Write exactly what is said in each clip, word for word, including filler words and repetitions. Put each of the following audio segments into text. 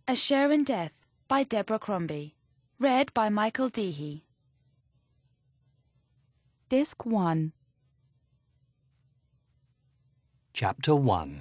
A Share in Death by Deborah Crombie. Read by Michael Deehey. Disc one. Chapter one.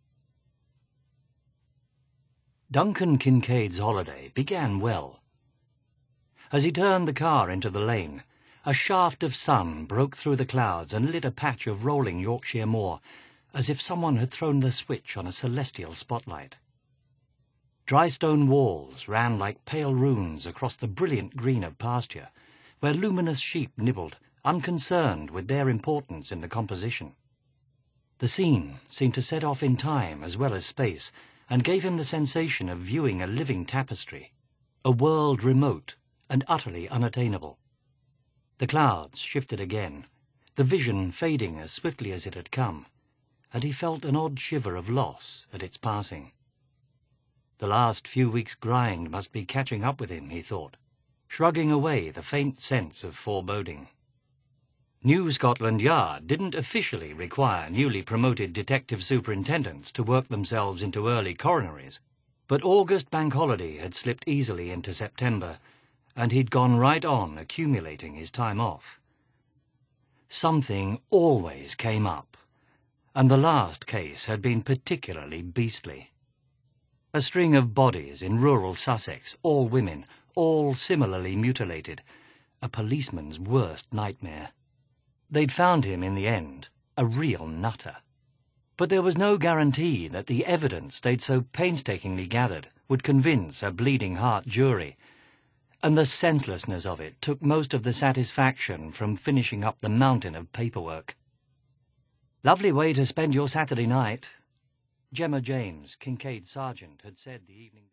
Duncan Kincaid's holiday began well. As he turned the car into the lane, a shaft of sun broke through the clouds and lit a patch of rolling Yorkshire moor, as if someone had thrown the switch on a celestial spotlight. Dry stone walls ran like pale runes across the brilliant green of pasture, where luminous sheep nibbled, unconcerned with their importance in the composition. The scene seemed to set off in time as well as space, and gave him the sensation of viewing a living tapestry, a world remote and utterly unattainable. The clouds shifted again, the vision fading as swiftly as it had come, and he felt an odd shiver of loss at its passing. The last few weeks' grind must be catching up with him, he thought, shrugging away the faint sense of foreboding. New Scotland Yard didn't officially require newly promoted detective superintendents to work themselves into early coronaries, but August bank holiday had slipped easily into September, and he'd gone right on accumulating his time off. Something always came up, and the last case had been particularly beastly. A string of bodies in rural Sussex, all women, all similarly mutilated, a policeman's worst nightmare. They'd found him in the end, a real nutter. But there was no guarantee that the evidence they'd so painstakingly gathered would convince a bleeding heart jury, and the senselessness of it took most of the satisfaction from finishing up the mountain of paperwork. "Lovely way to spend your Saturday night," Gemma James, Kincaid's sergeant, had said the evening